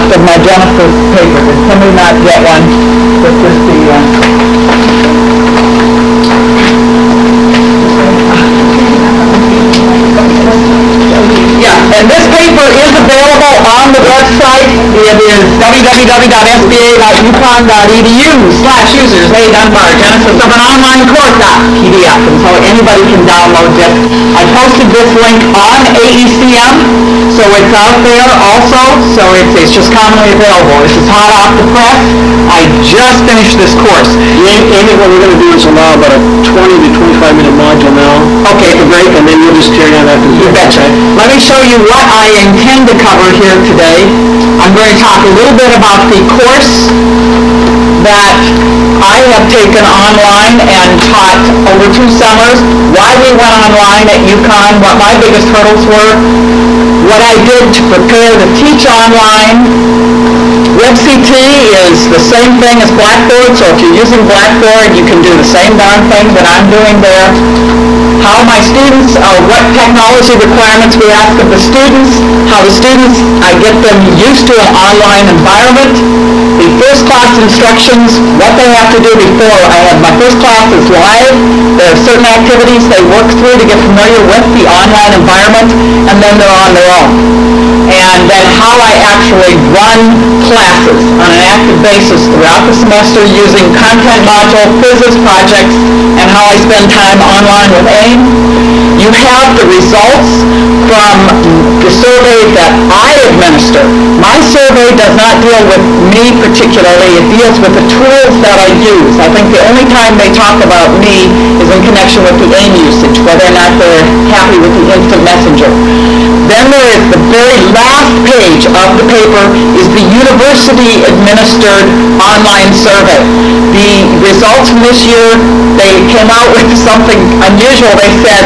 first of my Genesis papers. Did somebody not get one? With just the, yeah, and this paper is available on the website. It is www.sba.yukon.edu/users, Genesis of an online course.pdf, and so anybody can download this. I posted this link on AECM, so it's out there also, so it's just commonly available. This is hot off the press. I just finished this course. Amy, what we're going to do is allow about a 20 to 25 minute module now. Okay, take a break, and then you'll just carry on after you betcha. Let me show you what I intend to cover here today. I'm going to talk a little bit about the course that I have taken online and taught over 2 summers, why we went online at UConn, what my biggest hurdles were, what I did to prepare to teach online. WebCT is the same thing as Blackboard, so if you're using Blackboard, you can do the same darn thing that I'm doing there. How my students, what technology requirements we ask of the students, how the students, I get them used to an online environment, the first class instructions, what they have to do before. I have my first class is live. There are certain activities they work through to get familiar with the online environment, and then they're on their own. And then how I actually run classes on an active basis throughout the semester using content module, quizzes, projects, and how I spend time online with AIM. You have the results from the survey that I administer. My survey does not deal with me particularly. It deals with the tools that I use. I think the only time they talk about me is in connection with the AIM usage, whether or not they're happy with the instant messenger. Then there is the very last page of the paper is the university administered online survey. The results from this year, they came out with something unusual. They said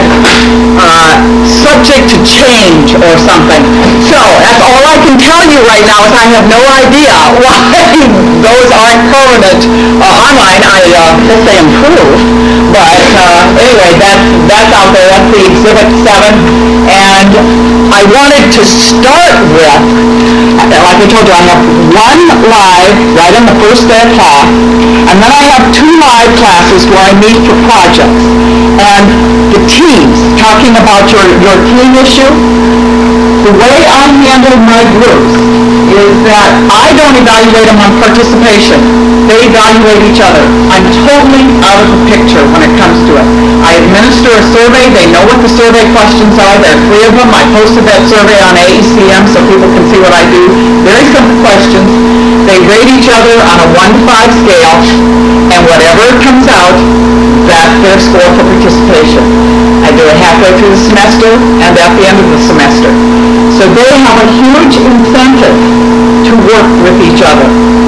subject to change or something. So that's all I can tell you right now is I have no idea why those aren't permanent online. I hope they improve. But anyway, that's out there. That's the Exhibit 7. And I wanted to start with, like I told you, I have 1 live right on the first day of class, and then I have 2 live classes where I meet for projects. And the teams, talking about your team issue, the way I handle my groups is that I don't evaluate them on participation. They evaluate each other. I'm totally out of the picture when it comes to it. I administer a survey. They know what the survey questions are. There are 3 of them. I posted that survey on AECM so people can see what I do. Very simple questions. They rate each other on a 1 to 5 scale, and whatever comes out, that's their score for participation. I do it halfway through the semester and at the end of the semester. So they have a huge incentive to work with each other.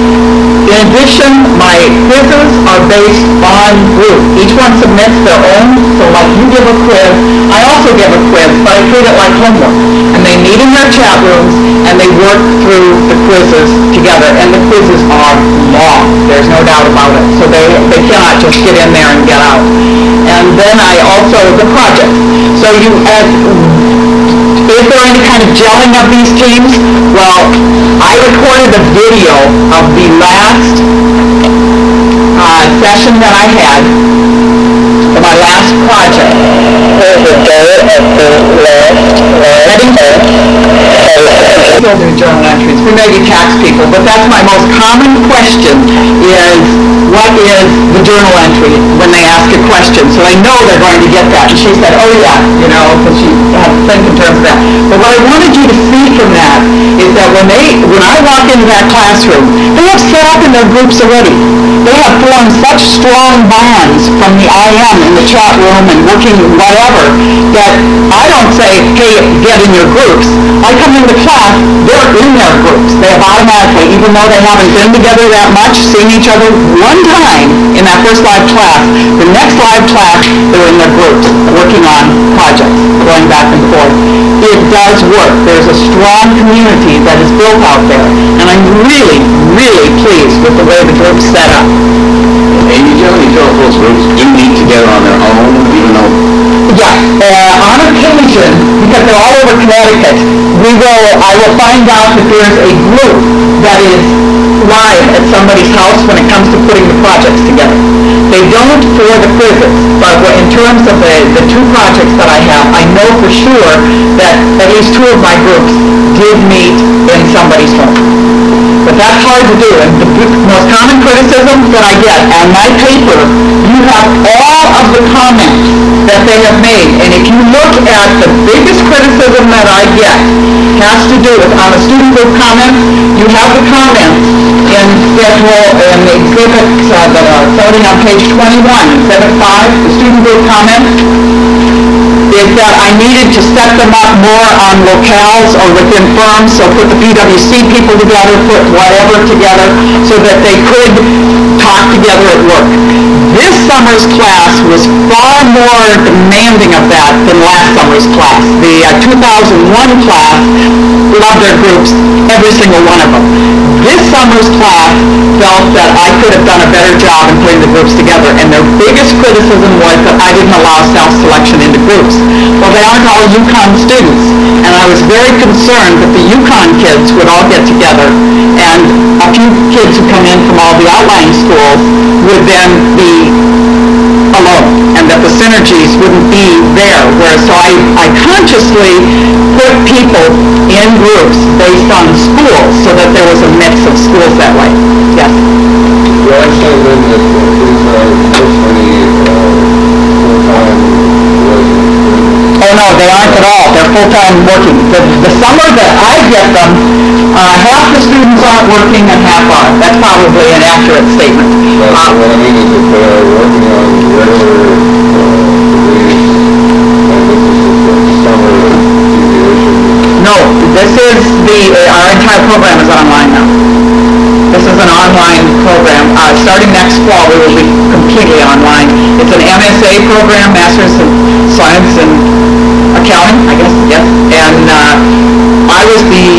In addition, my quizzes are based on group. Each one submits their own, so like you give a quiz, I also give a quiz, but I treat it like homework. And they meet in their chat rooms, and they work through the quizzes together. And the quizzes are long, there's no doubt about it. So they cannot just get in there and get out. And then I also, the project. So is there any kind of gelling of these teams? Well, I recorded a video of the last session that I had for my last project. Journal entries. We may be tax people, but that's my most common question is, what is the journal entry when they ask a question? So I know they're going to get that. And she said, oh yeah, because she had to think in terms of that. But what I wanted you to see from that is that when I walk into that classroom, they have set up in their groups already. They have formed such strong bonds from the IM in the chat room and working whatever that I don't say, hey, get in your groups. I come into class, they're in their groups. They have automatically, even though they haven't been together that much, seeing each other one time in that first live class, the next live class, they're in their groups, working on projects, going back and forth. It does work. There's a strong community that is built out there, and I'm really, really pleased with the way the group's set up. And you generally tell those groups do meet together on their own, even though... Yeah, on occasion, because they're all over Connecticut, I will find out that there's a group that is live at somebody's house when it comes to putting the projects together. They don't for the quizzes, but in terms of the two projects that I have, I know for sure that at least two of my groups did meet in somebody's home. But that's hard to do, and the most common criticism that I get on my paper, you have all of the comments that they have made, and if you look at the biggest criticism that I get has to do with, on the student group comments, you have the comments in schedule, in the exhibit that are starting on page 21, exhibit 5, the student group comments, is that I needed to set them up more on locales or within firms, so put the PwC people together, put whatever together, so that they could talk together at work. This summer's class was far more demanding of that than last summer's class. The 2001 class loved their groups, every single one of them. This summer's class felt that I could have done a better job in putting the groups together, and their biggest criticism was that I didn't allow self-selection into groups. Well, they aren't all UConn students, and I was very concerned that the UConn kids would all get together, and a few kids who come in from all the outlying schools would then be alone, and that the synergies wouldn't be there. So I consciously put people in groups based on schools so that there was a mix of schools that way. Yes? Do I understand then that these are mostly full-time working? Oh no, they aren't at all. They're full-time working. The summer that I get them, half the students aren't working and half are. That's probably an accurate statement. What I mean is that they're working on regular degrees, and this is the summer deviation. No, this is our entire program is online now. This is an online program. Starting next fall, we will be completely online. It's an MSA program, Master's of Science in Accounting, I guess, yes. And I was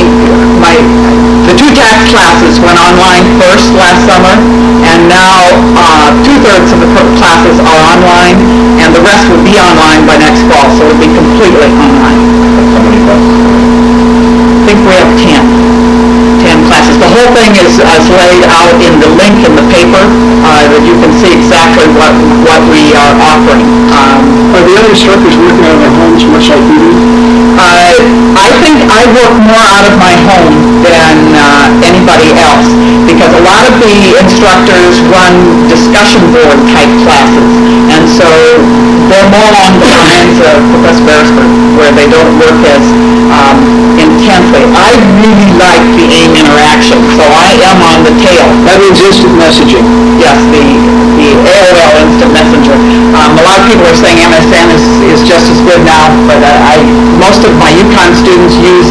the two tax classes went online first last summer, and now 2/3 of the classes are online, and the rest will be online by next fall, so it will be completely online. How many classes? I think we have 10 classes. The whole thing is laid out in the link in the paper that you can see exactly what we are offering. Are the other instructors working out of their homes much like you do? I think I work more out of my home than anybody else, because a lot of the instructors run discussion board type classes, and so they're more along the lines of Professor Beresford, where they don't work as intensely. I really like the AIM interaction, so I am on the tail. That means instant messaging. Yes, the AOL Instant Messenger. A lot of people are saying MSN is just as good now, but most of my UConn students use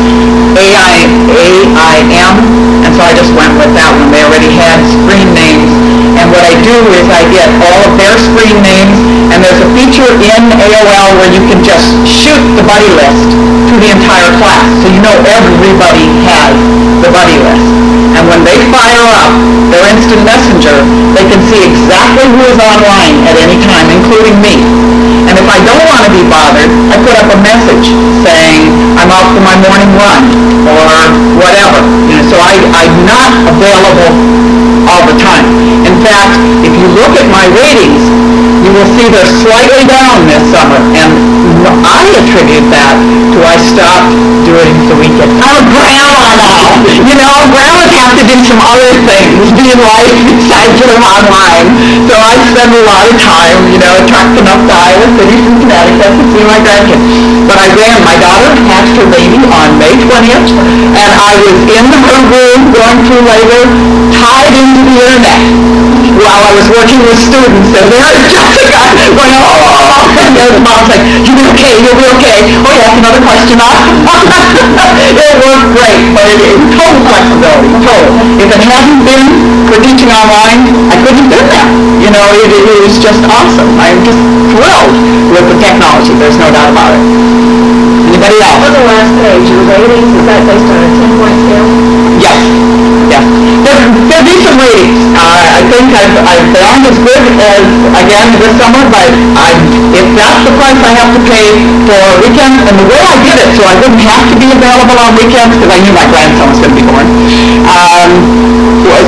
AIM, and so I just went with that one. They already had screen names, and what I do is I get all of their screen names, and there's a feature in AOL where you can just shoot the buddy list to the entire class, so you know everybody has the buddy list. And when they fire up their instant messenger, they can see exactly who is online at any time, including me. And if I don't want to be bothered, I put up a message saying I'm out for my morning run or whatever. So I'm not available all the time. In fact, if you look at my ratings, you will see they're slightly down this summer, and I attribute that to I stopped during the weekend. I'm a grandma now. Grandmas have to do some other things in life besides live online. So I spend a lot of time, trucking up to Iowa City from Connecticut to see my grandkids. But my daughter hatched her baby on May 20th, and I was in her room going through labor, tied into the internet while I was working with students, and there's Jessica going, oh, and the mom's like, you'll be okay, oh yeah, another question off. It worked great, but it total flexibility, total. If it hadn't been for teaching online, I couldn't have done that. It was just awesome. I'm just thrilled with the technology, there's no doubt about it. Anybody else? On the last page, your ratings, is that based on a 10-point scale? Yes. There'll be some ratings. I think they aren't as good as, again, this summer, but if that's the price I have to pay for weekends, and the way I did it, so I wouldn't have to be available on weekends, because I knew my grandson was going to be born,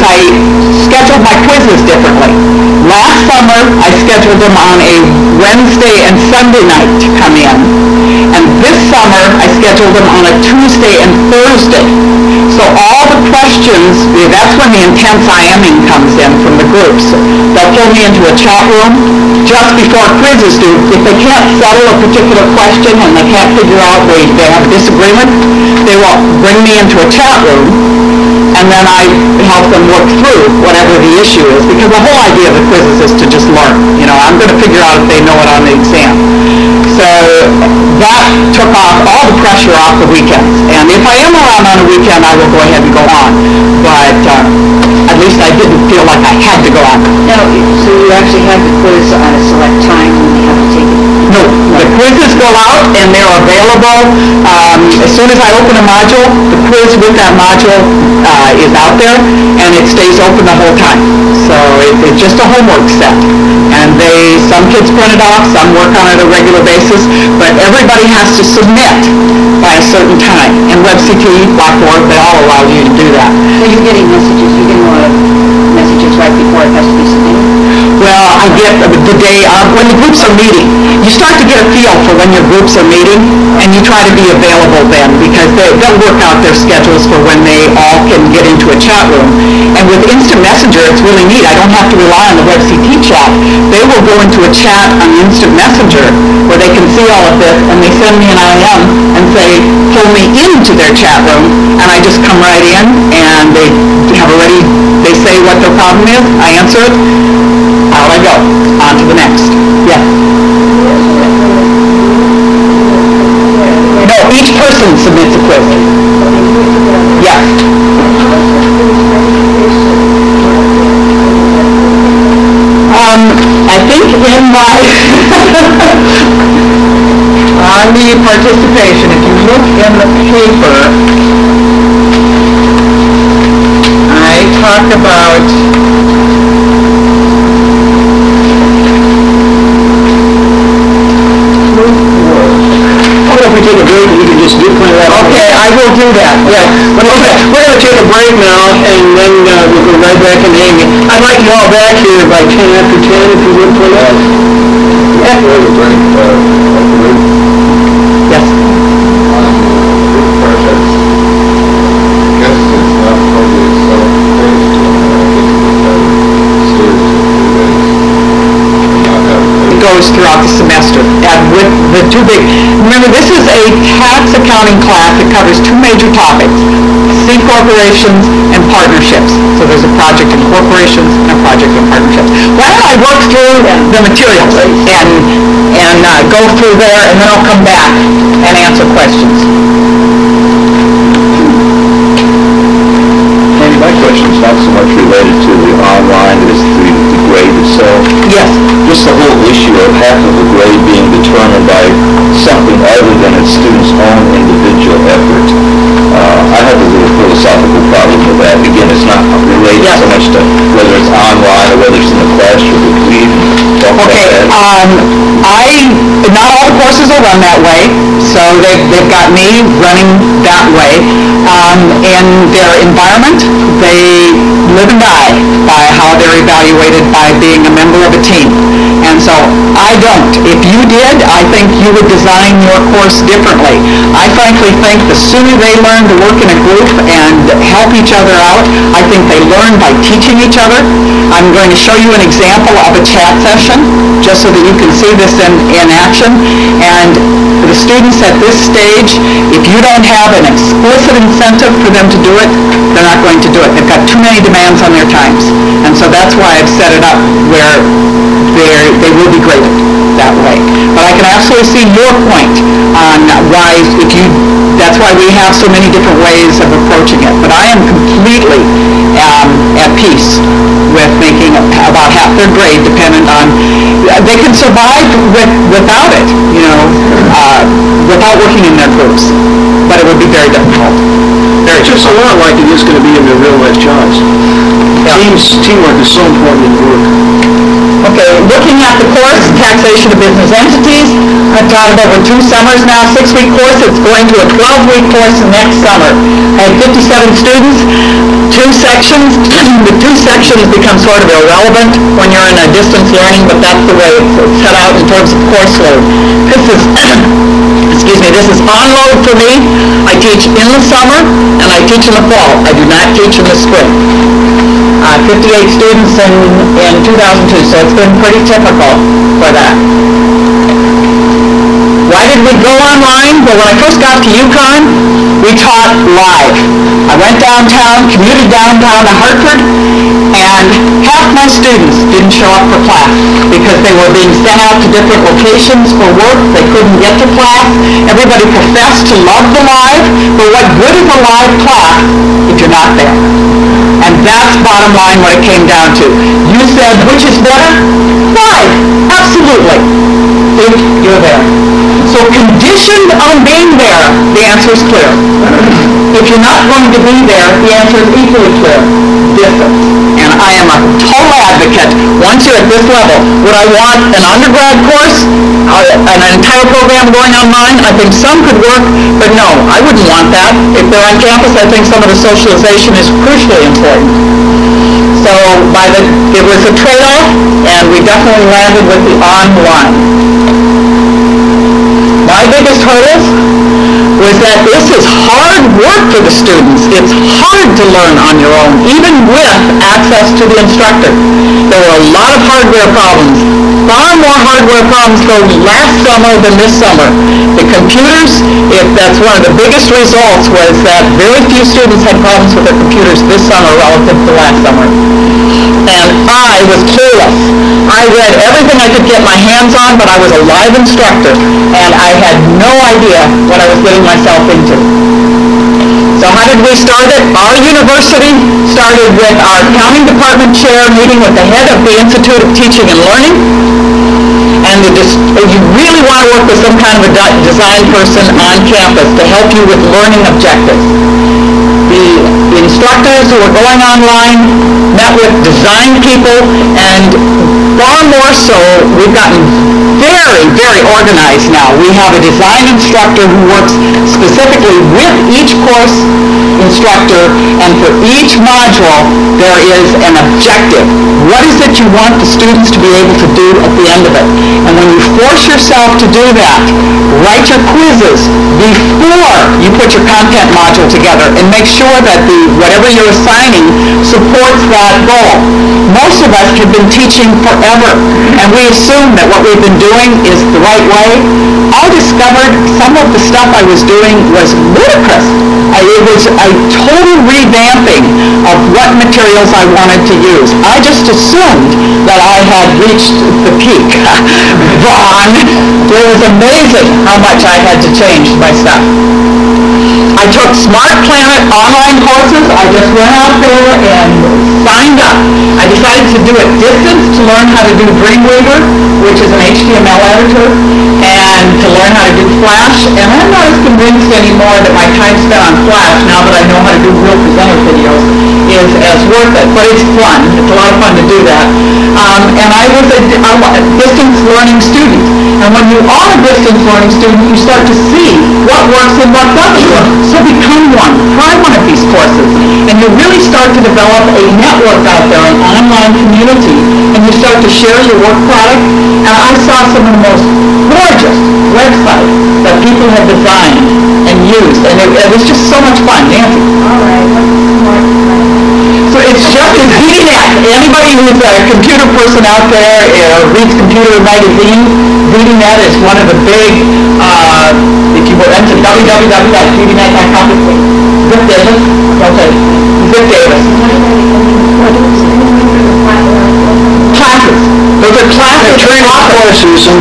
I scheduled my quizzes differently. Last summer, I scheduled them on a Wednesday and Sunday night to come in. And this summer, I scheduled them on a Tuesday and Thursday. So all the questions, that's when the intense IMing comes in from the groups. They'll pull me into a chat room just before quizzes do. If they can't settle a particular question and they can't figure out, they have a disagreement, they will bring me into a chat room, and then I help them work through whatever the issue is, because the whole idea of the quizzes is to just learn. I'm going to figure out if they know it on the exam. So that took off all the pressure off the weekends. And if I am around on a weekend, I will go ahead and go on. But at least I didn't feel like I had to go on. No, so you actually have the quiz on a select time when you have to take it? No, the quizzes go out and they're available. As soon as I open a module, the quiz with that module is out there, and it stays open the whole time. So it's just a homework set. And some kids print it off, some work on it on a regular basis, but everybody has to submit by a certain time. And WebCTE, Blackboard, they all allow you to do that. So you're getting messages, you're getting a lot of messages right before it has to be submitted? Well, I get the day when the groups are meeting. You start to get a feel for when your groups are meeting, and you try to be available then, because they'll work out their schedules for when they all can get into a chat room. And with Instant Messenger, it's really neat. I don't have to rely on the WebCT chat. They will go into a chat on Instant Messenger where they can see all of this, and they send me an IM and say, pull me into their chat room, and I just come right in, and they say what their problem is, I answer it, out I go, on to the next. Yeah. No, each person submits a quiz. Yeah. I think in my on the participation, if you look in the paper, I talk about If we take a break, we can just do that. Okay, I will do that. Yeah. Okay, we're going to take a break now, and then we'll go right back into Amy. I'd like you all back here by 10 after 10, if you would, please. Yes. Goes throughout the semester, and with the two big, remember this is a tax accounting class that covers two major topics, C corporations and partnerships. So there's a project in corporations and a project in partnerships. Why don't I work through the materials and go through there, and then I'll come back and answer questions. My question is not so much related to the online as the grade itself. Yes. Just the whole issue of half of the grade being determined by something other than a student's own individual effort. I have a little philosophical problem with that. Again, it's not related so much to whether it's online or whether it's in the classroom. We talk about that. Not all the courses are run that way, so they've got me running that way. In their environment, they live and die by how they're evaluated by being a member of a team. And so I don't. If you did, I think you would design your course differently. I frankly think the sooner they learn to work in a group and help each other out, I think they learn by teaching each other. I'm going to show you an example of a chat session, just so that you can see this in action. And for the students at this stage, if you don't have an explicit incentive for them to do it, they're not going to do it. They've got too many demands on their times. And so that's why I've set it up where they will be graded that way. But I can absolutely see your point on why, that's why we have so many different ways of approaching it. But I am completely at peace with making about half their grade dependent on, they can survive without it, without working in their groups. But it would be very difficult. It's just a lot like it is going to be in their real-life jobs. Teamwork is so important in work. Okay, looking at the course, Taxation of Business Entities, I've taught it over 2 summers now, 6-week course. It's going to a 12-week course next summer. I had 57 students, 2 sections with 2 students become sort of irrelevant when you're in a distance learning, but that's the way it's set out in terms of course load. This is, this is on load for me. I teach in the summer and I teach in the fall. I do not teach in the spring. 58 students in 2002, so it's been pretty typical for that. Why did we go online? Well, when I first got to UConn, we taught live. I went downtown, commuted downtown to Hartford, and half my students didn't show up for class because they were being sent out to different locations for work. They couldn't get to class. Everybody professed to love the live, but what good is a live class if you're not there? And that's bottom line what it came down to. You said, which is better? Live, absolutely, if you're there. So conditioned on being there, the answer is clear. If you're not going to be there, the answer is equally clear. Distance. And I am a total advocate, once you're at this level, would I want an undergrad course, an entire program going online? I think some could work, but no, I wouldn't want that. If they're on campus, I think some of the socialization is crucially important. So it was a trade-off, and we definitely landed with the online. My biggest hurdles was that this is hard work for the students. It's hard to learn on your own, even with access to the instructor. There were a lot of hardware problems. Far more hardware problems though last summer than this summer. The computers, that's one of the biggest results, was that very few students had problems with their computers this summer relative to last summer. And I was clueless. I read everything I could get my hands on, but I was a live instructor, and I had no idea what I was getting myself into. So how did we start it? Our university started with our accounting department chair meeting with the head of the Institute of Teaching and Learning. And you really want to work with some kind of a design person on campus to help you with learning objectives. The instructors who were going online met with design people, and far more so, we've gotten very, very organized now. We have a design instructor who works specifically with each course instructor, and for each module, there is an objective. What is it you want the students to be able to do at the end of it? And when you force yourself to do that, write your quizzes before you put your content module together, and make sure that whatever you're assigning supports that goal. Most of us have been teaching forever, and we assume that what we've been doing is the right way. I discovered some of the stuff I was doing was ludicrous. It was a total revamping of what materials I wanted to use. I just assumed that I had reached the peak. Wrong. It was amazing how much I had to change my stuff. I took Smart Planet online courses. I just went out there and signed up. I decided to do it distance to learn how to do Dreamweaver, which is an HTML editor, and to learn how to do Flash. And I'm not as convinced anymore that my time spent on Flash, now that I know how to do real presenter videos, is as worth it. But it's fun. It's a lot of fun to do that. And I was a distance learning student. And when you are a distance learning student, you start to see what works and what doesn't work. So become one. Try one of these courses. And you really start to develop a network out there, an online community, and you start to share your work product. And I saw some of the most gorgeous websites that people had designed and used. And it was just so much fun. Nancy? All right. So it's just ZDNet. Anybody who's a computer person out there reads computer magazines, ZDNet is one of the big, if you were into www.zdnet.com, Zip Davis. Okay. Zip Davis. Classes. Those are classes. Training courses and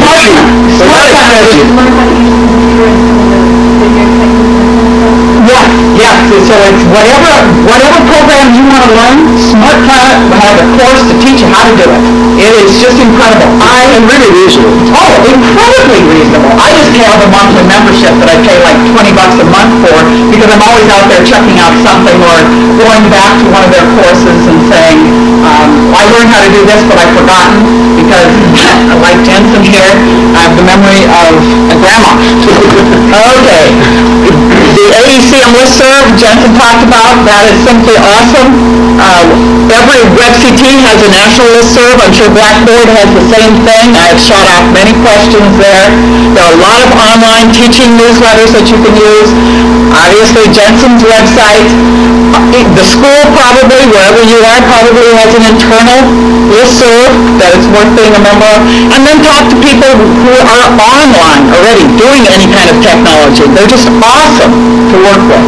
Yes, so it's whatever program you want to learn, Smart Planet has a course to teach you how to do it. It is just incredible. and really reasonable. Oh, incredibly reasonable. I just have a monthly membership that I pay like $20 a month for, because I'm always out there checking out something or going back to one of their courses and saying, I learned how to do this, but I've forgotten, because like Jensen here, I have the memory of a grandma. Okay. The AECM listserv Jensen talked about, that is simply awesome. every WebCT has a national listserv. I'm sure Blackboard has the same thing. I've shot off many questions there. There are a lot of online teaching newsletters that you can use. Obviously, Jensen's website. The school probably, wherever you are, probably has an internal listserv that it's worth being a member of. And then talk to people who are online already doing any kind of technology. They're just awesome to work with.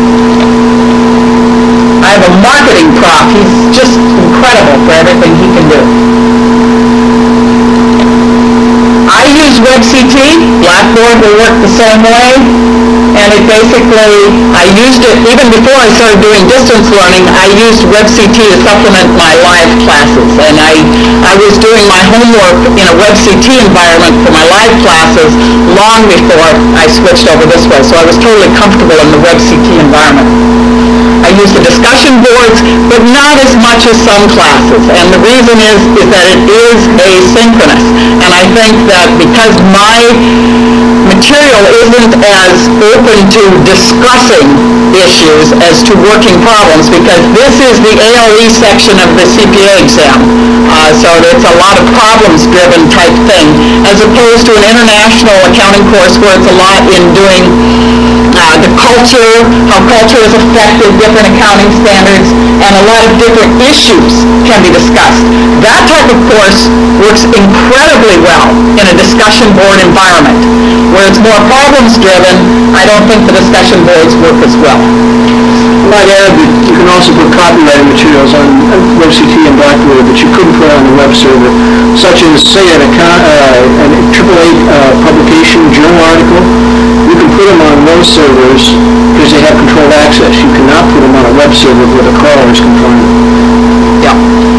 I have a marketing prof. He's just incredible for everything he can do. I use WebCT. Blackboard will work the same way. And it basically, I used it even before I started doing distance learning. I used WebCT to supplement my live classes. And I was doing my homework in a WebCT environment for my live classes long before I switched over this way. So I was totally comfortable in the WebCT environment. I use the discussion boards, but not as much as some classes. And the reason is that it is asynchronous. And I think that because my material isn't as open to discussing issues as to working problems, because this is the ALE section of the CPA exam. So it's a lot of problems-driven type thing, as opposed to an international accounting course where it's a lot in doing the culture, how culture has affected different accounting standards, and a lot of different issues can be discussed. That type of course works incredibly well in a discussion board environment. Where it's more problems-driven, I don't think the discussion boards work as well. I might add that you can also put copyrighted materials on WebCT and Blackboard that you couldn't put on the web server, such as, say, an AAA publication journal article. You can put them on those servers because they have controlled access. You cannot put them on a web server where the crawler is confined. Yeah.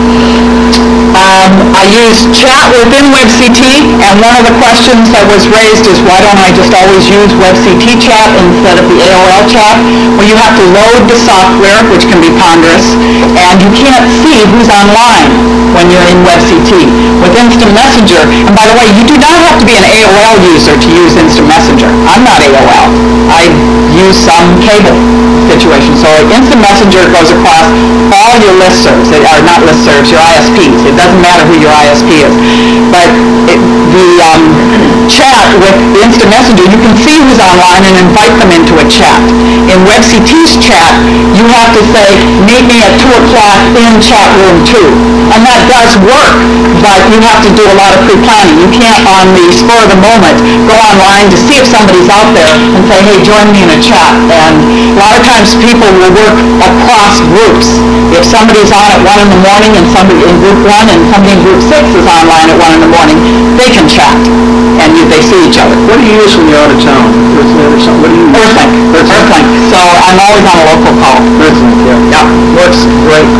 I use chat within WebCT, and one of the questions that was raised is why don't I just always use WebCT chat instead of the AOL chat? Well, you have to load the software, which can be ponderous, and you can't see who's online when you're in WebCT. With Instant Messenger, and by the way, you do not have to be an AOL user to use Instant Messenger. I'm not AOL. I use some cable situation. So Instant Messenger goes across all your listservs, or not listservs, your ISPs. It doesn't matter who your ISP is. But the chat with the Instant Messenger, you can see who's online and invite them into a chat. In WebCT's chat, you have to say, meet me at 2 o'clock in chat room 2. And that does work, but you have to do a lot of pre-planning. You can't, on the spur of the moment, go online to see if somebody's out there and say, hey, join me in a chat. And a lot of times people will work across groups. If somebody's on at 1 in the morning and somebody in group 1 and somebody in group 6 is online at 1 in the morning, they can chat and they see each other. What do you use when you're out of town? Earthlink or something? What do you use? Earthlink. So I'm always on a local call. Earthlink, yeah. Yeah, works great.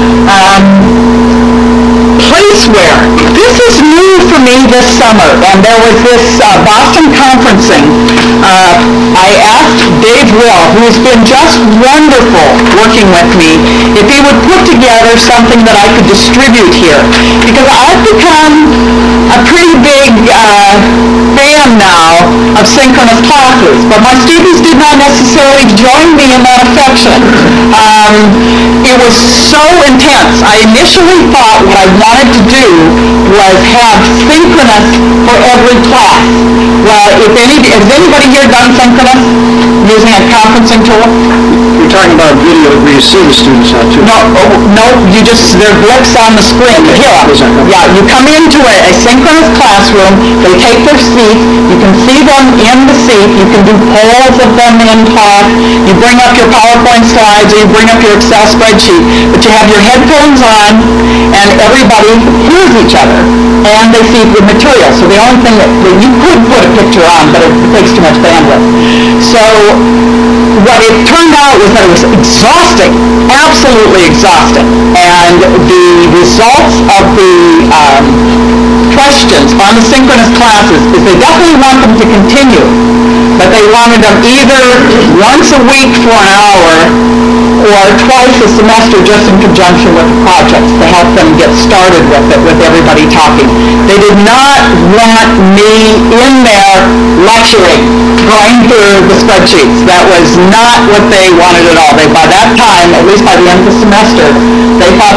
Placeware. This is new for me this summer, and there was this Boston conferencing. I asked Dave Will, who's been just wonderful working with me, if he would put together something that I could distribute here, because I've become a pretty big fan now of synchronous classes, but my students did not necessarily join me in that affection. It was so intense. I initially thought what I wanted to do was have synchronous for every class. Well, has anybody here done synchronous using a conferencing tool? You're talking about video where you see the students out too. No, there are blips on the screen. Yeah, you come into a synchronous classroom, they take their seat, you can see them in the seat, you can do polls of them in talk, you bring up your PowerPoint slides, or you bring up your Excel spreadsheet, but you have your headphones on, and everybody hears each other, and they see the material. So the only thing that you could put a picture on, but it takes too much bandwidth. So what it turned out was that it was exhausting, absolutely exhausting, and the results of the questions on the synchronous classes is they definitely want them to continue, but they wanted them either once a week for an hour or twice a semester just in conjunction with the projects to help them get started with it, with everybody talking. They did not want me in there lecturing, going through the spreadsheets. That was not what they wanted at all. By that time, at least by the end of the semester, they thought the synchronous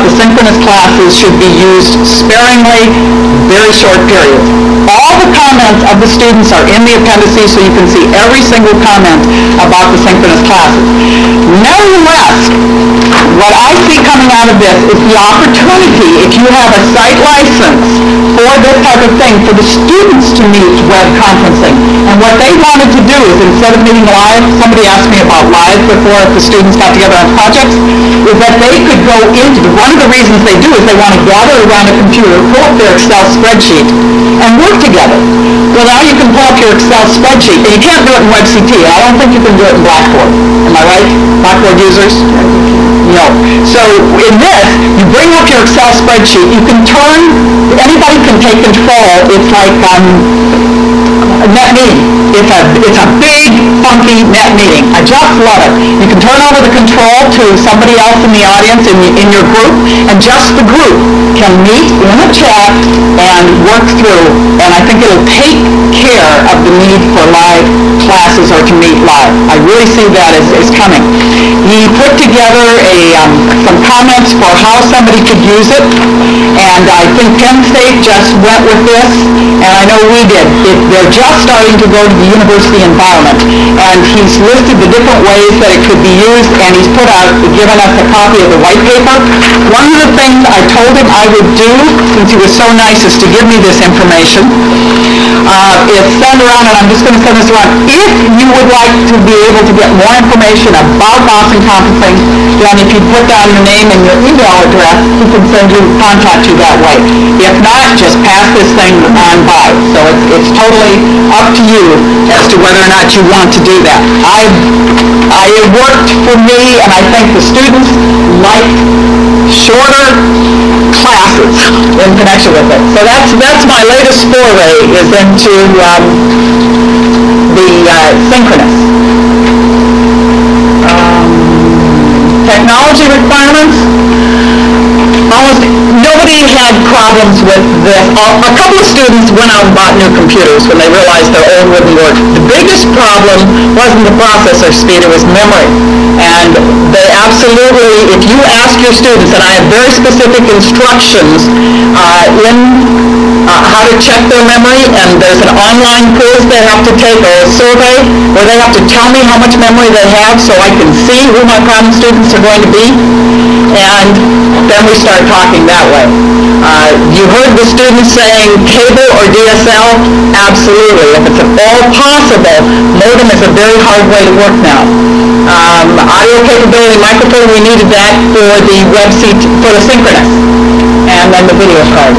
asynchronous classes should be used sparingly, very short periods. All the comments of the students are in the appendices, so you can see every single comment about the synchronous classes. Nevertheless, what I see coming out of this is the opportunity, if you have a site license for this type of thing, for the students to meet web conferencing. And what they wanted to do is, instead of meeting live, somebody asked me about live before, if the students got together on projects, is that they could go into, one of the reasons they do is they want to gather around a computer, pull up their Excel spreadsheet, and work together. Well, now you can pull up your Excel spreadsheet, and you can't do it in WebCT. I don't think you can do it in Blackboard. Am I right? Blackboard users? No. So in this, you bring up your Excel spreadsheet, you can turn, anybody can take control. It's like a net meeting. It's a big, funky net meeting. I just love it. You can turn over the control to somebody else in the audience in your group, and just the group can meet in a chat and work through, and I think it'll take care of the need for live classes or to meet live. I really see that as coming. He put together some comments for how somebody could use it, and I think Penn State just went with this, and I know we did. They're just starting to go to the university environment, and he's listed the different ways that it could be used, and he's given us a copy of the white paper. One of the things I told him I would do, since he was so nice as to give me this information, is send around, and I'm just going to send this around. If you would like to be able to get more information about Boston Conferencing, then if you put down your name and your email address, he can contact you that way. If not, just pass this thing on by. So it's totally up to you as to whether or not you want to do that. It worked for me, and I think the students like shorter classes in connection with it. So that's my latest foray, is into the synchronous. Technology requirements. Almost nobody had problems with this. A couple of students went out and bought new computers when they realized their old wouldn't work. The biggest problem wasn't the processor speed, it was memory. And they absolutely, if you ask your students, and I have very specific instructions in how to check their memory, and there's an online quiz they have to take, or a survey, where they have to tell me how much memory they have so I can see who my problem students are going to be, and then we start talking that way. You heard the students saying cable or DSL? Absolutely. If it's at all possible, modem is a very hard way to work now. Audio capability, microphone, we needed that for the for the synchronous, and then the video card.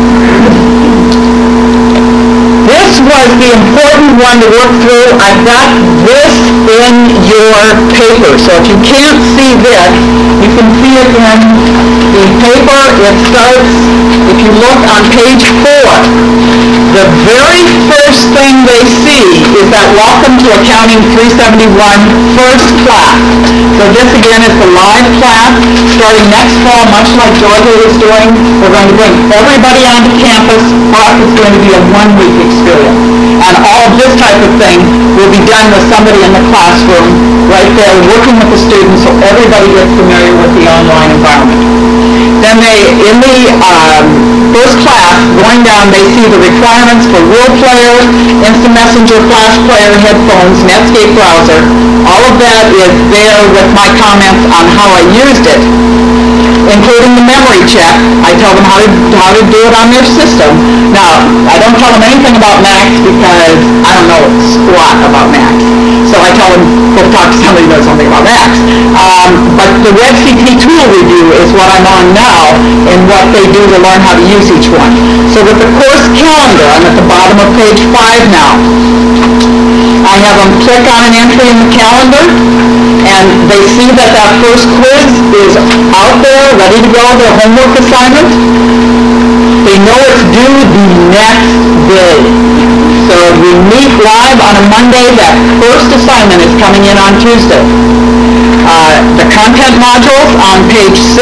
This was the important one to work through. I've got this in your paper, so if you can't see this, you can see it in the paper. It starts, if you look on page 4, the very first thing they see is that Welcome to Accounting 371 first class. So this again is the live class starting next fall, much like Georgia is doing. We're going to bring everybody onto campus, but it's going to be a one-week experience. And all of this type of thing will be done with somebody in the classroom right there working with the students so everybody gets familiar with the online environment. Then in the first class, going down, they see the requirements for Real Player, Instant Messenger, Flash Player, headphones, Netscape browser. All of that is there with my comments on how I used it, including the memory check. I tell them how to do it on their system. Now, I don't tell them anything about Macs because I don't know squat about Macs. So I tell them, go talk to somebody who knows something about Macs. But the WebCT tool review is what I'm on now and what they do to learn how to use each one. So with the course calendar, I'm at the bottom of page 5 now. I have them click on an entry in the calendar, and they see that first quiz is out there, ready to go, their homework assignment. They know it's due the next day. So we meet live on a Monday. That first assignment is coming in on Tuesday. The content modules on page 6,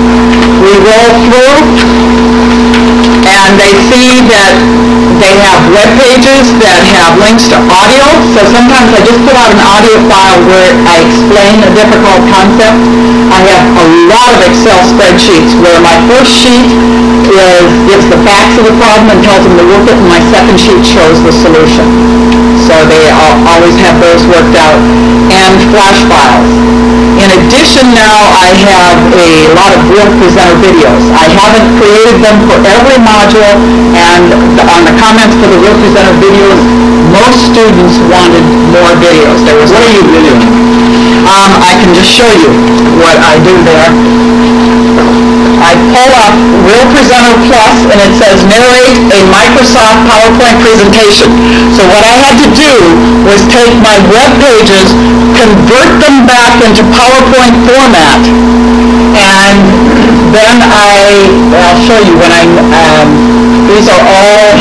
we roll through, and they see that they have web pages that have links to audio. So sometimes I just put out an audio file where I explain a difficult concept. I have a lot of Excel spreadsheets where my first sheet gives the facts of the problem and tells them to work it, and my second sheet shows the solution. So they always have those worked out. And flash files. In addition, now I have a lot of Real Presenter videos. I haven't created them for every module, and on the comments for the Real Presenter videos, most students wanted more videos. What are you videoing? I can just show you what I do there. I pull up Real Presenter Plus, and it says narrate a Microsoft PowerPoint presentation. So what I had to do was take my web pages, convert them back into PowerPoint format, and then I'll show you when these are all,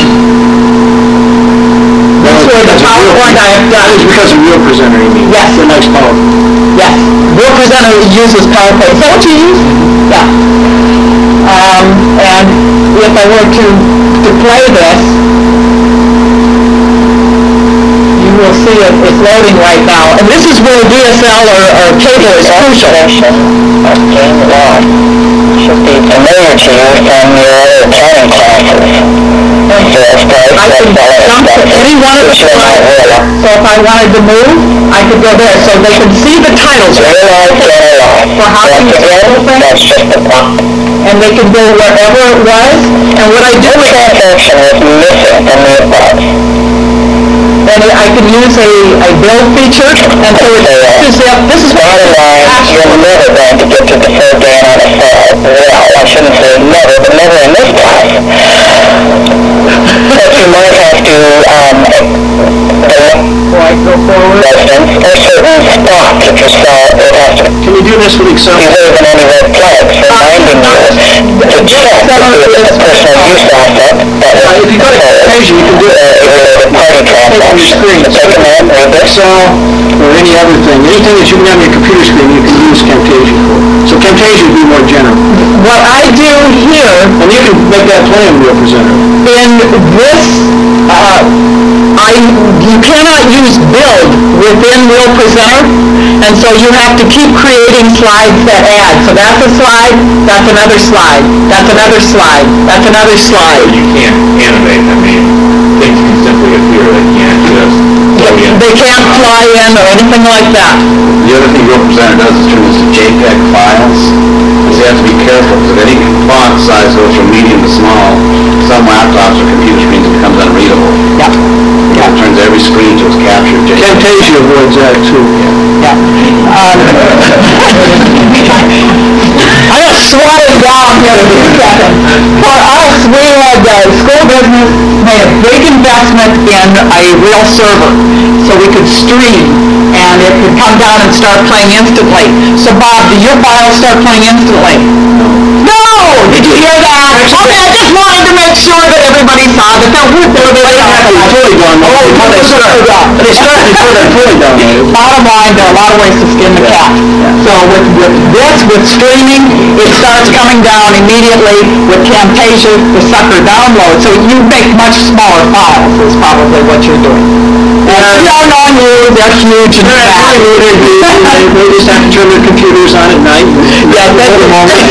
that's where the PowerPoint I have done. It's because of Real Presenter, you mean? Yes. The nice PowerPoint. Yes. Real Presenter uses PowerPoint. Is that what you use? Yeah. And if I were to play this, you will see it's loading right now. And this is where DSL or cable is crucial. Should be familiar to you from your other accounting classes. I can jump to any one of the slides. So if I wanted to move, I could go there. So they can see the titles for how to use the whole thing. That's just the point. And they can go wherever it was. And what I do is Transaction is missing from the above. and I can use a build feature, and so this is Bottom line, you're never going to get to the full gain on a sale. Well, I shouldn't say never, but never in this class. But you might have to, residence or certain spots if you sell, it has to Can you do this with Excel? be within any red flags, reminding you to check to see if it's a personal use asset that If you go to Camtasia, you can do it. a related party transaction. Screen. Take a minute, read this. Excel or any other thing. Anything that you can have on your computer screen, you can use Camtasia for. So Camtasia would be more general. what I do here And you can make that play in Real Presenter. in this, you cannot use build within Real Presenter, and so you have to keep creating slides that add. So that's a slide, that's another slide, that's another slide, that's another slide. You can't animate, I mean, things can simply appear, they can't just plug in. They can't fly in or anything like that. The other thing Real Presenter does is turn this to JPEG files. Because you have to be careful, because if any font size goes from medium to small, some laptops or computer screens it becomes unreadable. Yeah. It turns every screen to its captured JPEG. Camtasia avoids that too. Yeah. I got swatted down here to be second. For us, we had school business made a big investment in a real server, so we could stream, and it could come down and start playing instantly. So Bob, did your files start playing instantly? No! Did you hear that? Okay, I just wanted to make sure that everybody saw that there were Totally done. They started before they're totally done. Bottom line, there are a lot of ways to skin the cat. So with streaming, it starts coming down immediately. With Camtasia, the sucker downloads. So you make much smaller files is probably what you're doing. And young on you, they're huge and fat. They just have to turn their computers on at night. Yeah, that's the moment.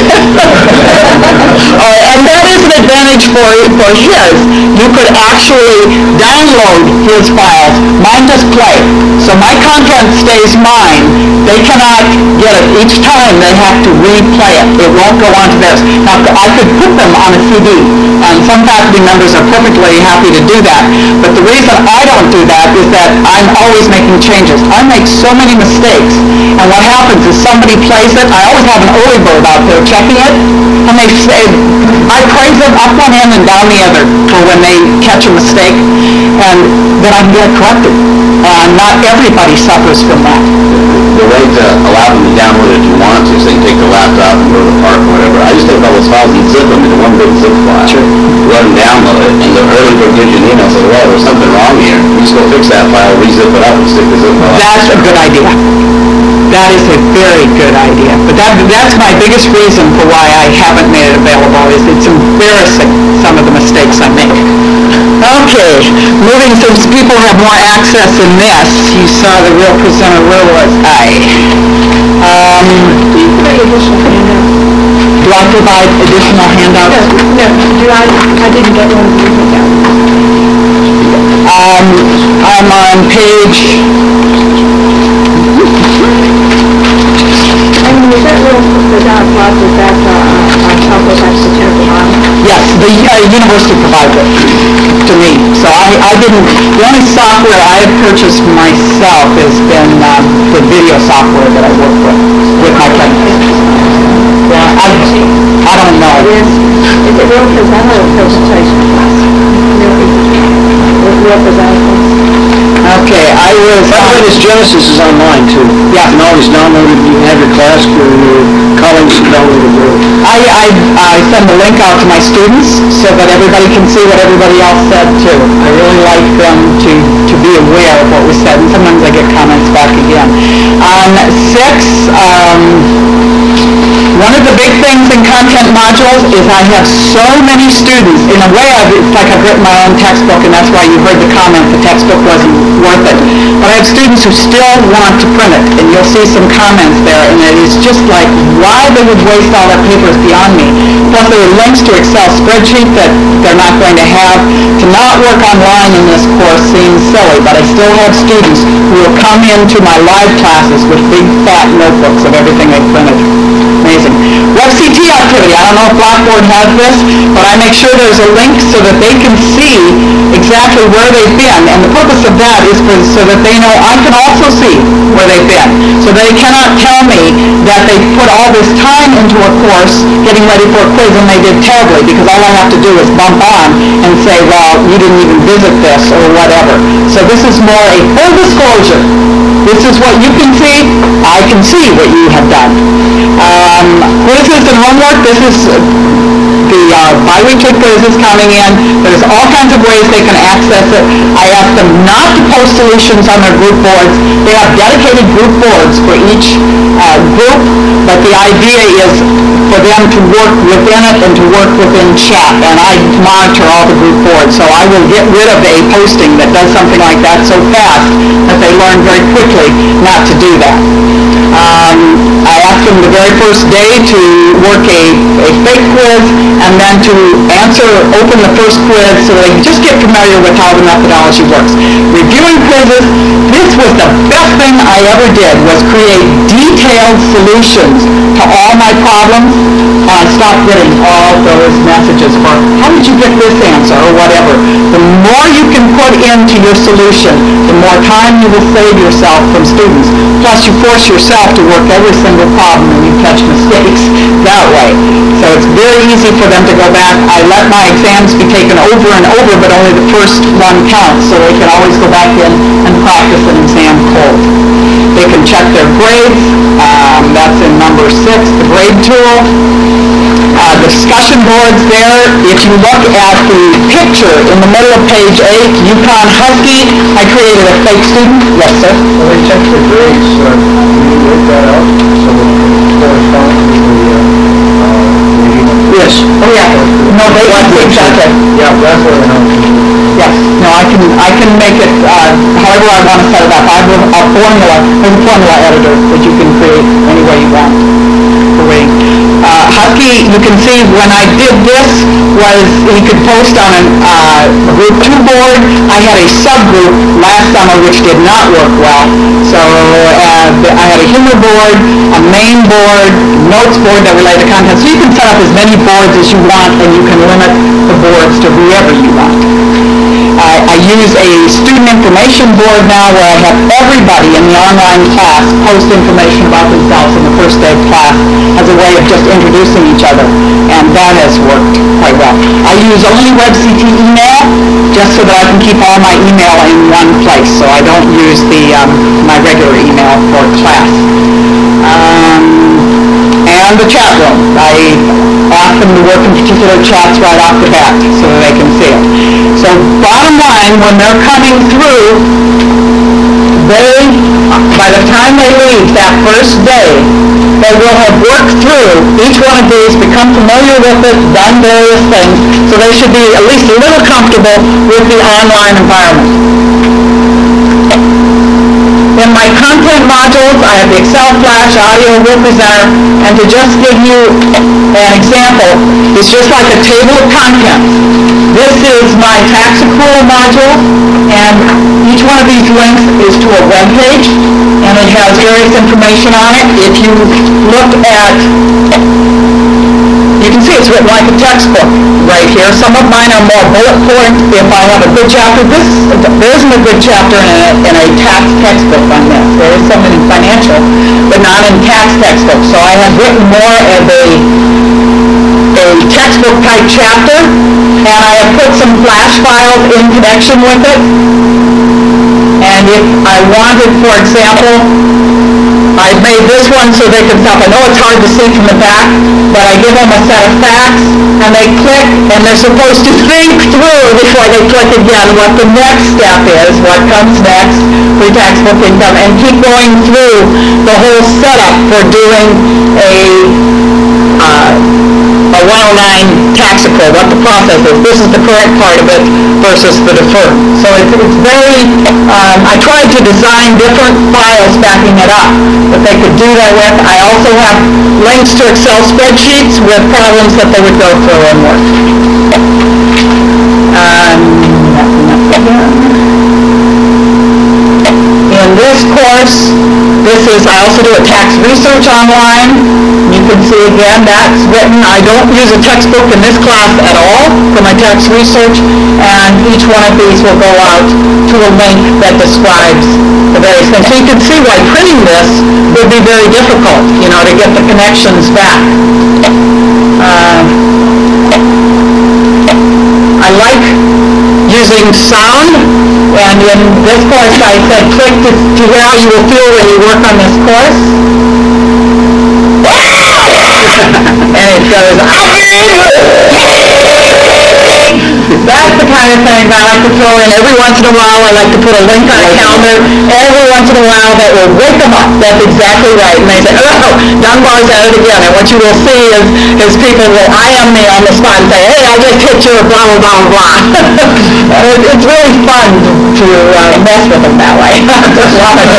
And that is an advantage for his. You could actually download his files. Mine just play. So my content stays mine. They cannot get it each time. They have to replay it. It won't go onto theirs. Now, I could put them on a CD, and some faculty members are perfectly happy to do that. But the reason I don't do that is that I'm always making changes. I make so many mistakes. And what happens is somebody plays it. I always have an early bird out there checking it, and they say, I praise them up one end and down the other for when they catch a mistake, and then I can get it corrected. And not everybody suffers from that. The way to allow them to download it if you want to, so you take the laptop and go to the park or whatever. I just take all those files and zip them into one big zip file. Sure. Let them download it, and the early bird gives you an email, says, well, there's something wrong here. You just go fix that file, re-zip it up, and stick the zip file out. That's a good idea. That is a very good idea. But that's my biggest reason for why I haven't made it available, is it's embarrassing, some of the mistakes I make. Okay, moving, since people have more access in this, you saw the real presenter, where was I? Do I provide additional handouts? No, I didn't get one of these handouts. I'm on page... And is that the dot plot, is that on top of that satirical bottom? Yes, the university provides it to me. So I didn't, the only software I have purchased myself has been the video software that I work with my clients. Yeah, I don't know. Is it real presenter or presentation class? Real presenter. Okay, I was... By the way, this Genesis is online too. Yeah. You can always download it, you can have your class, your colleagues download it. I send the link out to my students so that everybody can see what everybody else said too. I really like them to be aware of what was said, and sometimes I get comments back again. On 6, one of the big things in content modules is I have so many students. In a way, it's like I've written my own textbook, and that's why you heard the comment the textbook wasn't worth it. But I have students who still want to print it, and you'll see some comments there, and it is just like, why they would waste all that paper is beyond me. Plus, there are links to Excel spreadsheet that they're not going to have. To not work online in this course seems silly, but I still have students who will come into my live classes with big, fat notebooks of everything they've printed. Amazing. WebCT activity. I don't know if Blackboard has this, but I make sure there's a link so that they can see exactly where they've been. And the purpose of that is so that they know I can also see where they've been. So they cannot tell me that they put all this time into a course getting ready for a quiz and they did terribly, because all I have to do is bump on and say, well, you didn't even visit this or whatever. So this is more a full disclosure. This is what you can see. I can see what you have done. Quizzes and homework. This is the bi-weekly quizzes coming in. There's all kinds of ways they can access it. I ask them not to post solutions on their group boards. They have dedicated group boards for each group, but the idea is for them to work within it and to work within chat, and I monitor all the group boards, so I will get rid of a posting that does something like that so fast that they learn very quickly not to do that. I asked them the very first day to work a fake quiz and then to open the first quiz so they can just get familiar with how the methodology works. Reviewing quizzes, this was the best thing I ever did, was create detailed solutions to all my problems. I stopped getting all those messages for, how did you get this answer or whatever. The more you can put into your solution, the more time you will save yourself from students. Plus you force yourself to work every single problem and you catch mistakes that way. So it's very easy for them to go back. I let my exams be taken over and over, but only the first one counts, so they can always go back in and practice an exam cold. They can check their grades. That's in number 6, the grade tool. Discussion boards there. If you look at the picture in the middle of page 8, Yukon Husky, I created a fake student. Yes, sir? Well, they check the grades, can you work that out so that it corresponds to the reading? Yes. Oh, yeah. No, they exactly. Yeah, that's what I know. Yes. No, I can make it however I want to set it up. I have a formula. There's a formula editor that you can create any way you want for reading. Husky, you can see when I did this was he could post on a group 2 board. I had a subgroup last summer which did not work well. So I had a humor board, a main board, notes board that related to content. So you can set up as many boards as you want, and you can limit the boards to whoever you want. I use a student information board now where I have everybody in the online class post information about themselves in the first day of class as a way of just introducing each other, and that has worked quite well. I use only WebCT email just so that I can keep all my email in one place, so I don't use my regular email for class. And the chat room. I ask them to work in particular chats right off the bat so that they can see it. So bottom line, when they're coming through by the time they leave that first day, they will have worked through each one of these, become familiar with it, done various things, so they should be at least a little comfortable with the online environment. In my content modules, I have the Excel, Flash, Audio, Word Presenter, and to just give you an example, it's just like a table of contents. This is my tax accrual module, and each one of these links is to a web page, and it has various information on it. If you look at, you can see it's written like a textbook right here. Some of mine are more bullet point. If I have a good chapter, there isn't a good chapter in a tax textbook on this. There is some in financial, but not in tax textbook. So I have written more of a textbook type chapter, and I have put some flash files in connection with it. And if I wanted, for example, I made this one so they can stop. I know it's hard to see from the back, but I give them a set of facts, and they click, and they're supposed to think through before they click again what the next step is, what comes next, pre-tax book income, and keep going through the whole setup for doing a 109 tax accrual, what the process is. This is the correct part of it versus the deferred. So it's very, I tried to design different files backing it up that they could do that with. I also have links to Excel spreadsheets with problems that they would go through and work. In this course, I also do a tax research online. You can see again, that's written. I don't use a textbook in this class at all for my tax research, and each one of these will go out to a link that describes the various things. So you can see why printing this would be very difficult, to get the connections back. I like using sound, and in this course I said click to hear how you will feel when you work on this course. And it goes, that's the kind of thing that I like to throw in every once in a while. I like to put a link on a calendar every once in a while that will wake them up. That's exactly right. And they say, oh, Dunbar's at it again. And what you will see is people will IM me on the spot and say, hey, I just hit your blah, blah, blah, blah. It's really fun to mess with them that way. I just love it.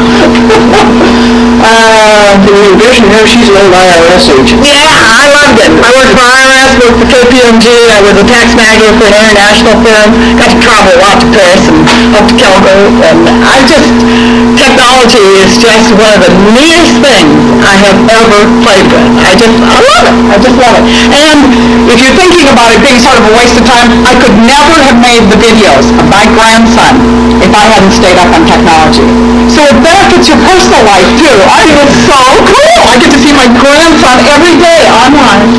In addition, she's an old IRS agent. Yeah, I loved it. I worked for IRS, worked for KPMG. I was a tax manager for an international firm. Got to travel out to Paris and up to Calgary. And technology is just one of the neatest things I have ever played with. I love it. I just love it. And if you're thinking about it being sort of a waste of time, I could never have made the videos of my grandson if I hadn't stayed up on technology. So it benefits your personal life too. I mean, it's so cool. I get to see my grandson every day online.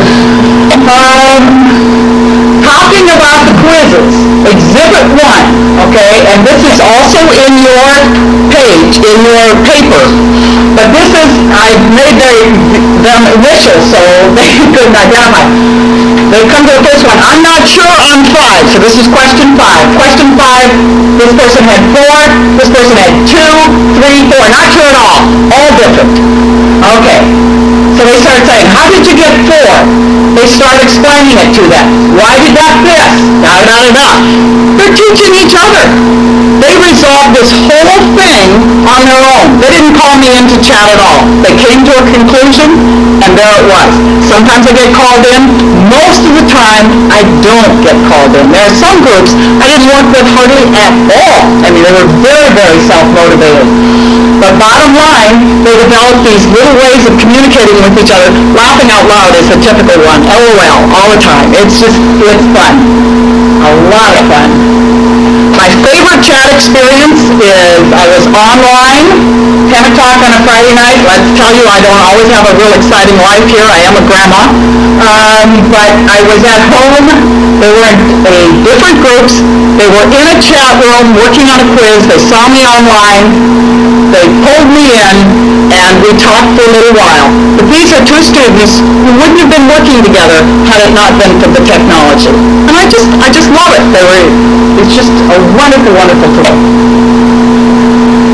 Talking about the quizzes, Exhibit 1, okay, and this is also in your page, in your paper, but this is, I made them initials so they couldn't identify. They come to the first one. I'm not sure on 5, so this is question 5. Question 5, this person had 4, this person had 2, 3, 4, not sure at all different. Okay, so they start saying, how did you get 4? They start explaining it to them. Why did that fit? They're teaching each other. They resolved this whole thing on their own. They didn't call me in to chat at all. They came to a conclusion, and there it was. Sometimes I get called in. Most of the time, I don't get called in. There are some groups I didn't work with hardly at all. I mean, they were very, very self-motivated. But bottom line, they developed these little ways of communicating with each other. Laughing out loud is a typical one. LOL, all the time. It's fun. A lot of fun. My favorite chat experience is I was online, 10 o'clock on a Friday night. Let's tell you, I don't always have a real exciting life here. I am a grandma. But I was at home. They were in different groups. They were in a chat room working on a quiz. They saw me online. They pulled me in, and we talked for a little while. But these are two students who wouldn't have been working together had it not been for the technology. And I just love it. It's just a wonderful, wonderful tool.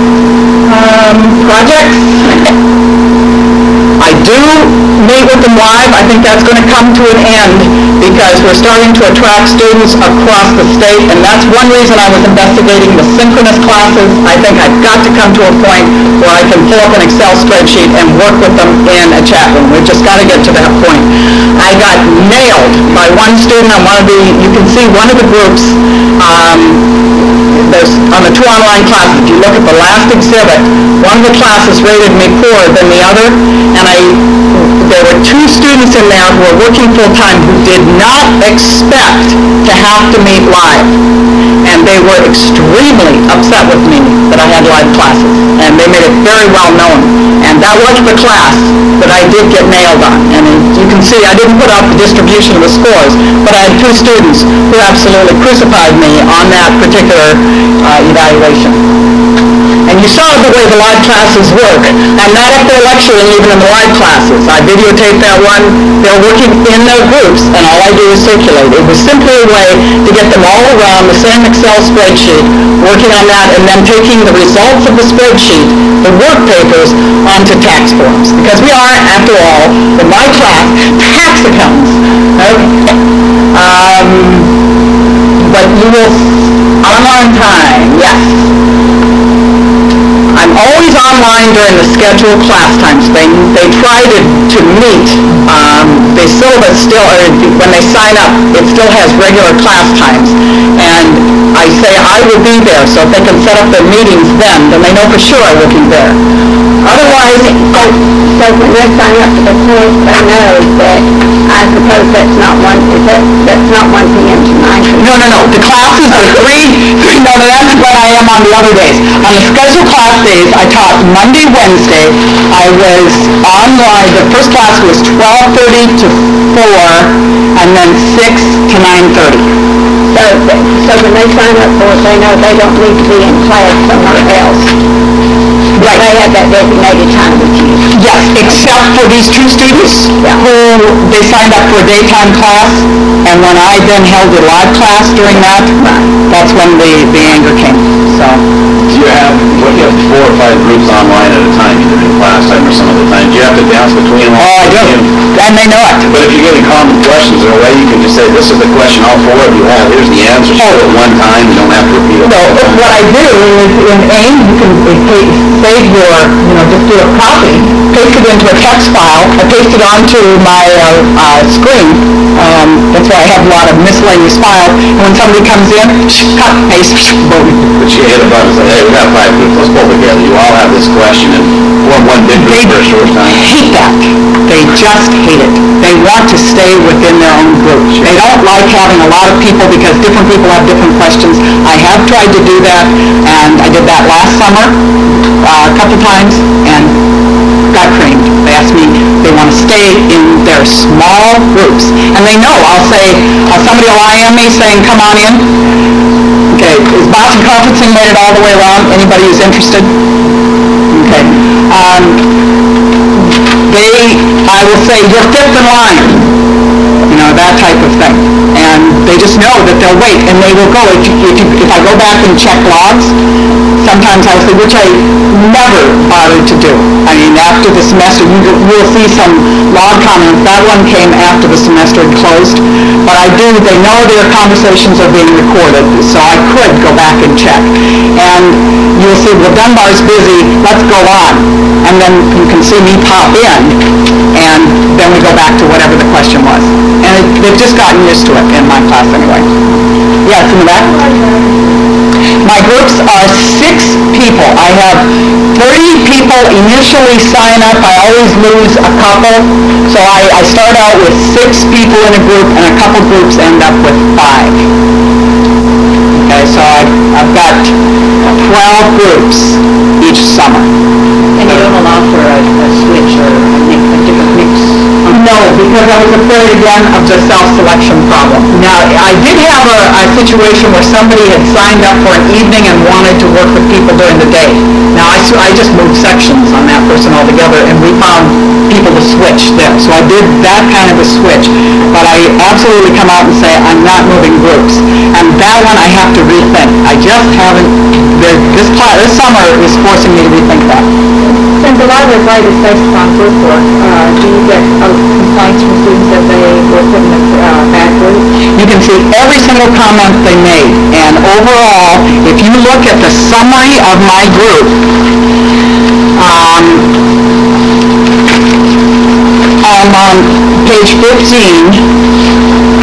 projects. I do meet with them live. I think that's going to come to an end because we're starting to attract students across the state, and that's one reason I was investigating the synchronous classes. I think I've got to come to a point where I can pull up an Excel spreadsheet and work with them in a chat room. We've just got to get to that point. I got nailed by one student on one of the, you can see one of the groups, there's on the 2 online classes. If you look at the last exhibit, one of the classes rated me poorer than the other, and there were 2 students in there who were working full-time who did not expect to have to meet live, and they were extremely upset with me that I had live classes, and they made it very well known, and that was the class that I did get nailed on. And you can see I didn't put out the distribution of the scores, but I had 2 students who absolutely crucified me on that particular evaluation. And you saw the way the live classes work. I'm not up there lecturing even in the live classes. I videotape that one. They're working in their groups, and all I do is circulate. It was simply a way to get them all around the same Excel spreadsheet, working on that, and then taking the results of the spreadsheet, the work papers, onto tax forms. Because we are, after all, in my class, tax accountants. Okay. But you will, online time, yes. I'm always online during the scheduled class times. They try to meet. The syllabus still, or when they sign up, it still has regular class times. And I say I will be there, so if they can set up their meetings then they know for sure I will be there. Otherwise, so when they sign up for the course, they know that I suppose that's not 1 p.m. to 9 p.m. No. The classes are 3. No, that's what I am on the other days. On the scheduled class days, I taught Monday, Wednesday. I was online. The first class was 12:30 to 4, and then 6 to 9:30. So when they sign up for it, they know they don't need to be in class somewhere else. Right. They have that designated time with you. Yes, except for these 2 students who they signed up for a daytime class, and when I then held a live class during that, that's when the anger came. So. Do you have 4 or 5 groups online at a time, either in class time or some other time? Do you have to bounce between them? Oh, I do. And they know it. But if you're getting common questions in a way, you can just say, this is the question all 4 of you have. Here's the answers at one time. You don't have to repeat it. No, what I do is in AIM, you can save your, just do a copy, paste it into a text file, I paste it onto my screen. That's why I have a lot of miscellaneous files. And when somebody comes in, cut, paste, boom. But you hit a button and say, hey, we got 5 groups. Let's pull together. You all have this question, and form one big group for a short time. They hate that. They just hate it. They want to stay within their own group. They don't like having a lot of people because different people have different questions. I have tried to do that, and I did that last summer a couple times, and got creamed. They asked me, they want to stay in their small groups. And they know, I'll say, somebody will IM me saying, come on in. Okay, is Boston Conferencing made it all the way around? Anybody who's interested? Okay. I will say, you're 5th in line. That type of thing. And they just know that they'll wait, and they will go. If I go back and check logs, sometimes I'll say, which I never bothered to do. I mean, after the semester, you'll see some log comments. That one came after the semester had closed. But they know their conversations are being recorded, so I could go back and check. And you'll see, well, Dunbar's busy, let's go on. And then you can see me pop in, and then we go back to whatever the question was. And they've just gotten used to it in my class anyway. Yes, in the back? My groups are 6 people. I have 30 people initially sign up. I always lose a couple. So I start out with 6 people in a group, and a couple groups end up with 5. Okay, so I've got 12 groups each summer. And you don't allow for a switch or a different mix? No, because because I was afraid again of the self-selection problem. Now, I did have a situation where somebody had signed up for an evening and wanted to work with people during the day. Now, I just moved sections on that person altogether, and we found people to switch there. So I did that kind of a switch. But I absolutely come out and say I'm not moving groups. And that one I have to rethink. I just haven't, this summer is forcing me to rethink that. Since a lot of advice is based upon group work, do you get complaints from students that they were put in a bad group? You can see every single comment they made. And overall, if you look at the summary of my group, I'm on page 15.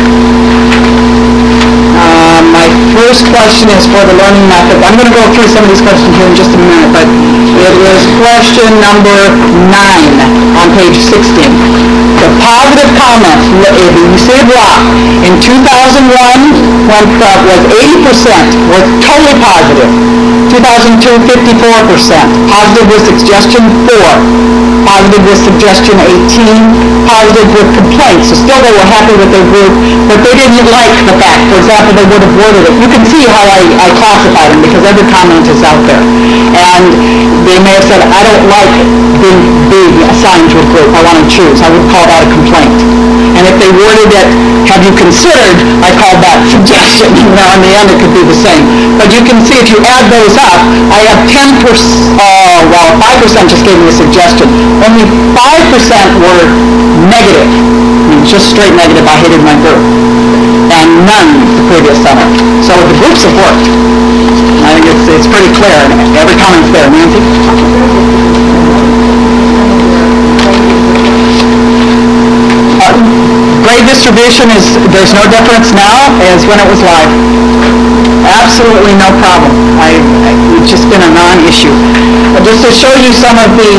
My first question is for the learning method. I'm going to go through some of these questions here in just a minute, but it is question number 9 on page 16. The positive comments, you see a drop. In 2001, when was 80%, was totally positive. 2002, 54%. Positive with suggestion 4. Positive with suggestion 18. Positive with complaints. So still they were happy with their group, but they didn't like the fact. For example, they would have worded it. You can see how I classified them because every comment is out there. And they may have said, I don't like being assigned to a group. I want to choose. I would call that a complaint. And if they worded it, have you considered, I call that suggestion. Now in the end it could be the same. But you can see if you add those up, I have 10%, 5% just gave me a suggestion. Only 5% were negative. I mean, just straight negative, I hated my group. And none the previous summer. So the groups have worked. I think it's pretty clear. Every comment's there. Nancy? Grade distribution there's no difference now as when it was live. Absolutely no problem. It's just been a non-issue. But just to show you some of the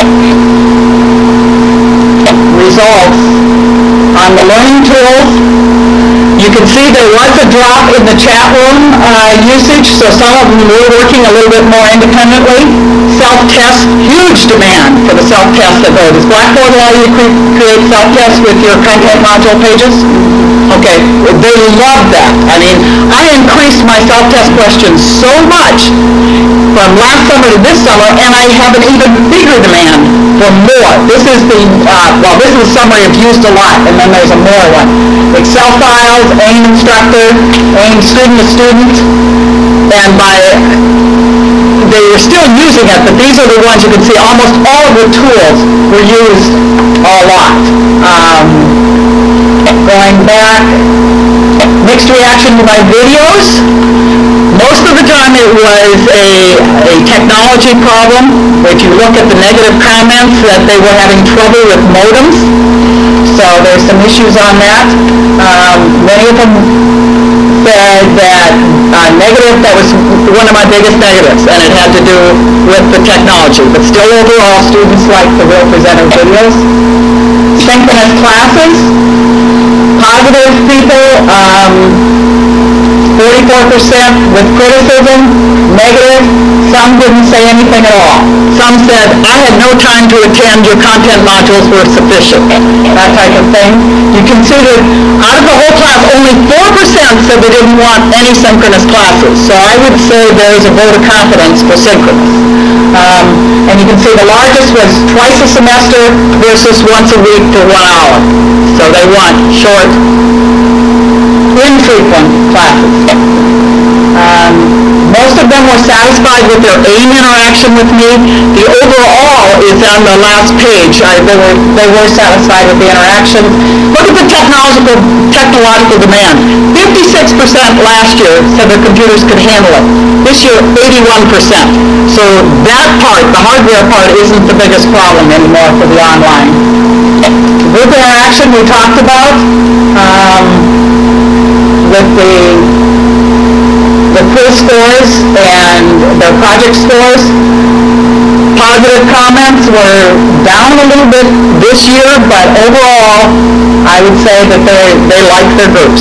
results on the learning tools, you can see there was a drop in the chat room usage, so some of them were working a little bit more independently. Self-test, huge demand for the self-test that does Blackboard allow you to create self-tests with your content module pages? Okay, they love that. I mean, I increased my self-test questions so much from last summer to this summer, and I have an even bigger demand for more. This is the summary I've used a lot, and then there's a more one. Excel files, AIM instructor, AIM student to student, and they were still using it, but these are the ones you can see almost all of the tools were used a lot. Going back, mixed reaction to my videos. Most of the time it was a technology problem. If you look at the negative comments, that they were having trouble with modems. So there's some issues on that. Many of them said that negative, that was one of my biggest negatives, and it had to do with the technology. But still overall, students like the real presenter videos. Synchronous classes, positive people, 44% with criticism, negative, some didn't say anything at all. Some said, I had no time to attend, your content modules were sufficient, that type of thing. You can see that out of the whole class, only 4% said they didn't want any synchronous classes. So I would say there's a vote of confidence for synchronous. And you can see the largest was twice a semester versus once a week for 1 hour. So they want short, infrequent classes. Most of them were satisfied with their AIM interaction with me. The overall is on the last page. They were satisfied with the interaction. Look at the technological demand. 56% last year said their computers could handle it. This year, 81%. So that part, the hardware part, isn't the biggest problem anymore for the online. Group interaction we talked about. With the quiz scores and the project scores. Positive comments were down a little bit this year, but overall, I would say that they like their groups.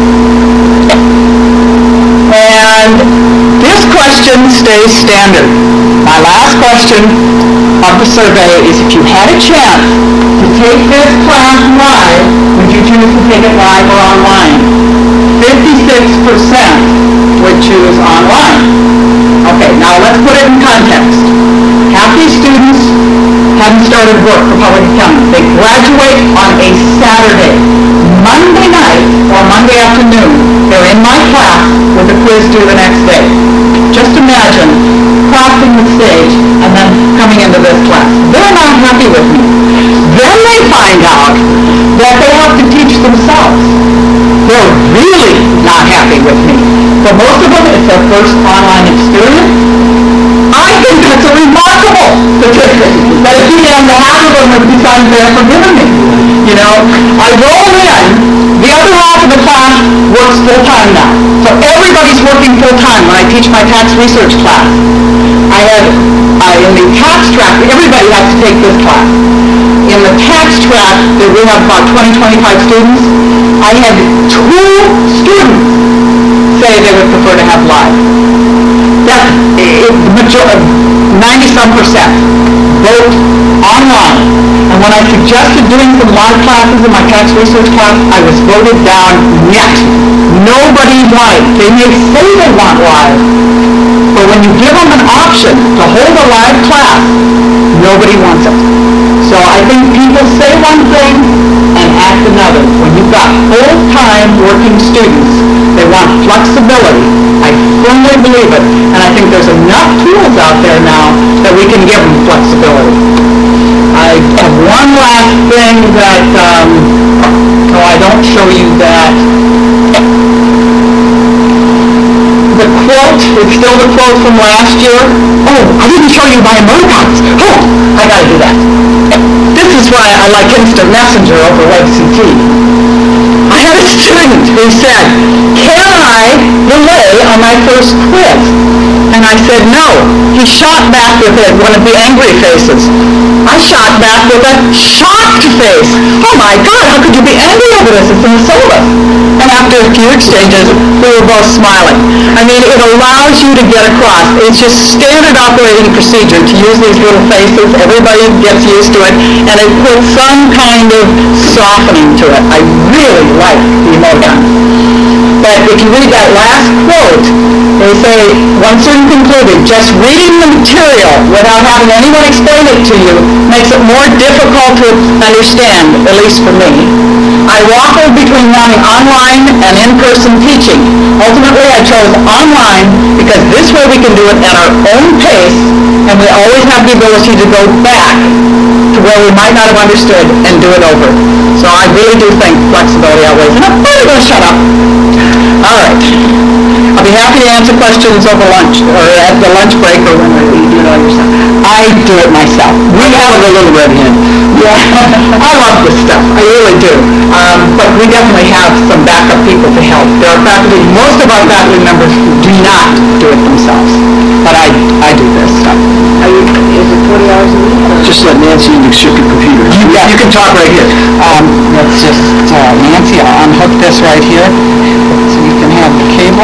And this question stays standard. My last question of the survey is if you had a chance to take this class live, would you choose to take it live or online? 56% would choose online. Okay, now let's put it in context. Half these students haven't started work for public accounting. They graduate on a Saturday. Monday night or Monday afternoon, they're in my class with a quiz due the next day. Just imagine crossing the stage and then coming into this class. They're not happy with me. Then they find out that they have to teach themselves. They're really not happy with me. For most of them, it's their first online experience. I think that's a remarkable statistic, that at the end, half of them have decided they're forgiving me. You know, I roll in, the other half of the class works full-time now. So everybody's working full-time when I teach my tax research class. In the tax track, everybody has to take this class. In the tax track, that we have about 20, 25 students, I had 2 students say they would prefer to have live. That's 90-some% vote online. And when I suggested doing some live classes in my tax research class, I was voted down yet. Nobody wanted. They may say they want live, but when you give them an option to hold a live class, nobody wants it. So I think people say one thing and act another. When you've got full-time working students, they want flexibility. I firmly believe it, and I think there's enough tools out there now that we can give them flexibility. I have one last thing that, I don't show you that. The quote is still the quote from last year. Oh, I didn't show you my emoticons. Oh, I gotta do that. This is why I like Instant Messenger over WebCT. I had a student who said, "Can I delay on my first quiz?" And I said, "No." He shot back with one of the angry faces. I shot back with a shocked face. "Oh my God, how could you be angry over this? It's in the syllabus." And after a few exchanges, we were both smiling. I mean, it allows you to get across. It's just standard operating procedure to use these little faces. Everybody gets used to it, and it puts some kind of softening to it. I really like the emoticon. But if you read that last quote, they say, one student concluded, "Just reading the material without having anyone explain it to you makes it more difficult to understand, at least for me. I waffled between wanting online and in-person teaching. Ultimately, I chose online because this way we can do it at our own pace, and we always have the ability to go back to where we might not have understood and do it over." So I really do think flexibility outweighs. And I'm probably going to shut up. All right. I'll be happy to answer questions over lunch, or at the lunch break, or when you do it all yourself. I do it myself. We have a little red hand. Yeah, I love this stuff. I really do. But we definitely have some backup people to help. There are faculty, most of our faculty members do not do it themselves. But I do this stuff. Is it 40 hours a week? Just let Nancy ship your computer. You can talk right here. Let's just, Nancy, I'll unhook this right here so you can have the cable.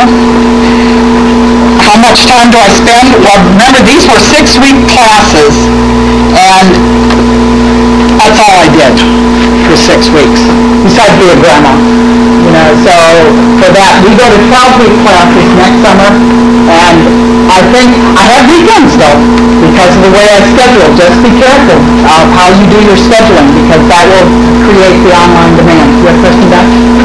How much time do I spend? Well, remember, these were 6-week classes, and that's all I did for 6 weeks, besides be a grandma. You know, so for that, we go to 12-week classes next summer, and I think I have weekends though, because of the way I schedule. Just be careful of how you do your scheduling, because that will create the online demand. You have a question, Doc?